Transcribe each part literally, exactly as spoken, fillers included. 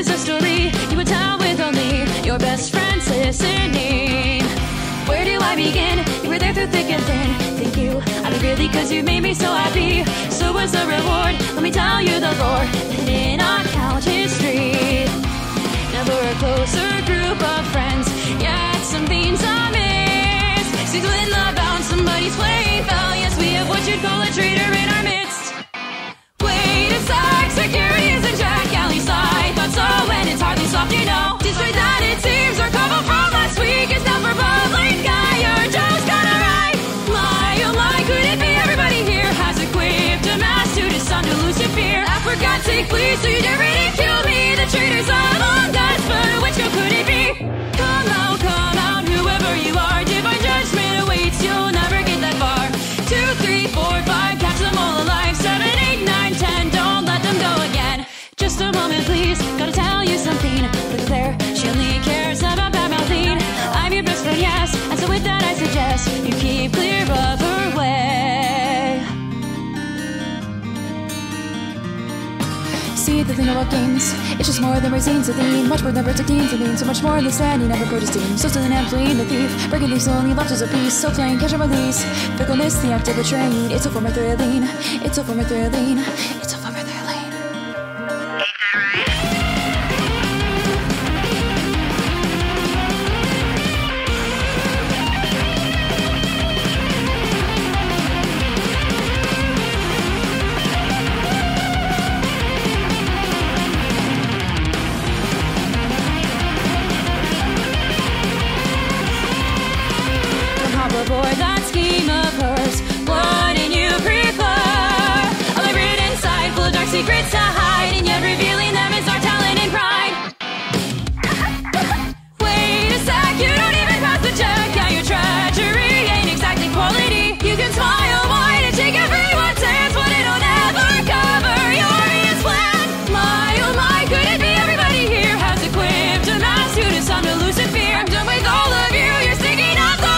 is a story you would tell with only your best friends listening. Where do I begin? You were there through thick and thin. Thank you, I mean really, cause you made me so happy. So was the reward, let me tell you the lore that in our college history. Never a closer group of friends, yet some things I miss. Seems when love bound somebody's flame fell. Yes, we have what you'd call a traitor in our midst. Wait a sec, security is in check. At least I thought so, and it's hardly soft, you know. Despite that, it seems our couple from last week is now for public eye. Your joke's kinda right. My, oh my, could it be everybody here has equipped a mask to disarm delusive fear? I forgot to please, so you dare ridicule me. The traitors among us, but which one could it be? Come out, come out, whoever you are. Divine judgment awaits, you'll never get that far. Two, three, four, five, catch them all alive. Seven, eight, nine, ten, don't let them go again. Just a moment, please, gotta tell you something. Look there, she only cares about bad mouthing. I'm your best friend, yes, and so with that I suggest you keep clear of her way. See the thing about games, it's just more than magazines a theme. Much more than protecting to mean, so much more than standing up for esteem. So still an employee, the thief, breaking these only left as a piece. So plain, catch and release, fickleness, the act of betraying. It's a form of thrilling, it's a form of thrilling, it's a form of thrilling. Avoid that scheme of hers. What do you prefer? A labyrinth inside, full of dark secrets to hide, and yet revealing them is our talent and pride. Wait a sec, you don't even pass the check. Yeah, your treachery ain't exactly quality. You can smile wide and shake everyone's hands, but it'll never cover your man's plan. My, oh my, could it be everybody here has equipped a mask to disarm elusive fear? I'm done with all of you, you're sticking up the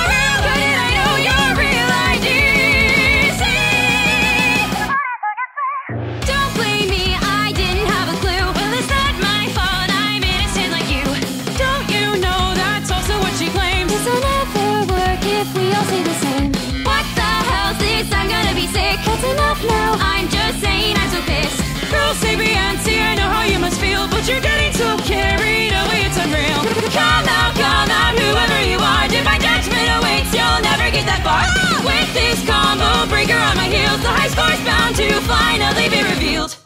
I'm just saying, I'm so pissed. Girls say Beyonce, I know how you must feel, but you're getting so carried away, it's unreal. Come out, come out, whoever you are. Divine judgment awaits, you'll never get that far. With this combo breaker on my heels, the high score's bound to finally be revealed.